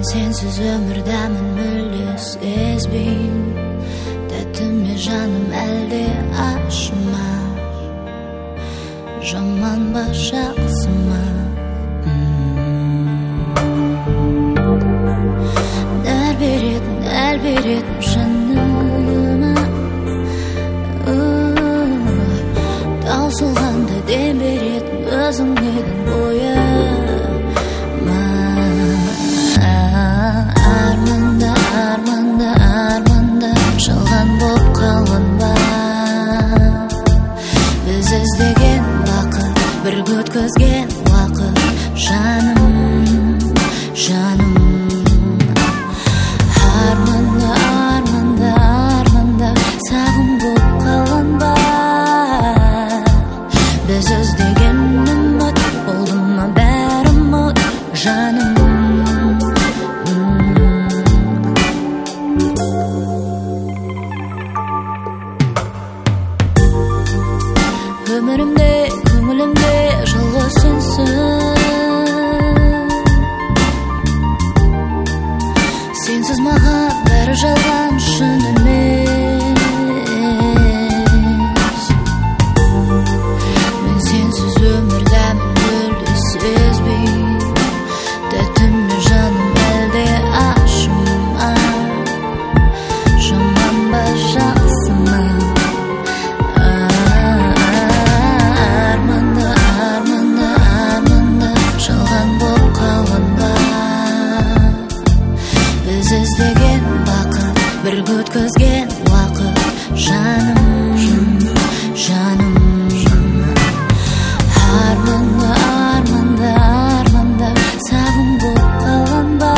Sensiz ömürdemin mülle sezbeyim. Tәттіме жаным әлде ашыма, жаман ба жақсы ма? Нәр беретін жаныма, таусылғанда дем беретін өзің едің бойы. Арманда жалған боп қалған ба? Біз іздеген бақыт, бір өткізген уақыт, жаным. Арманда сағым боп қалған ба? Біз іздеген үміт, болды ма бәрі ұмыт, жаным. Өмірімде, көңілімде жалғыз сенсің. Сенсіз маған бәрі жалған, шын емес. Мен сенсіз өмірдемін, мүлде сезбеймін. Тәттіме жаным әлде ашыма, жаман ба жақсы ма? Іздеген бақыт, бір өткізген уақыт, жаным. Арманда сағым боп қалған ба?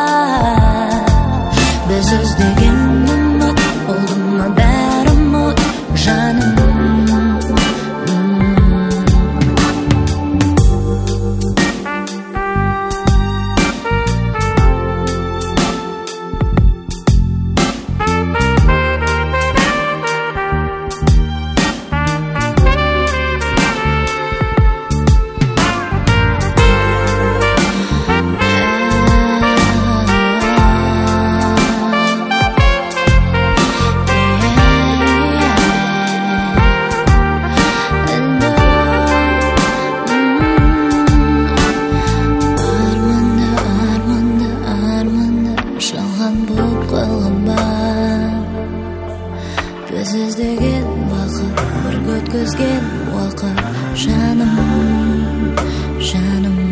Біз іздеген үміт, болды ма бәрі ұмыт, жаным. Біз іздеген бақыт, бір өткізген уақыт, жаным.